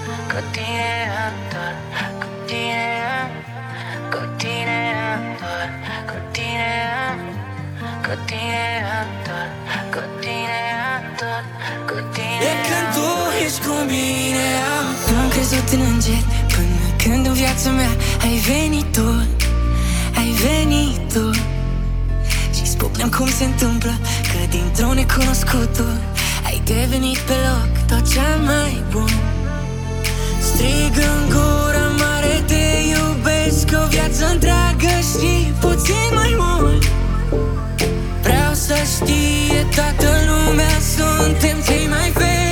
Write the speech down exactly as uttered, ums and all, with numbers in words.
Cu tine am tot, cu tine am, cu tine am tot, cu tine am, cu tine am tot, cu tine am tot, cu tine am. E când tu ești cu mine. Am crezut în îngeri până când în viața mea ai venit tu, ai venit tu. Și spune-mi cum se întâmplă că dintr-o necunoscutul ai devenit pe loc tot cea mai bun. Strig în gura mare, te iubesc o viață întreagă și puțin mai mult. Vreau să știe toată lumea, suntem cei mai veri.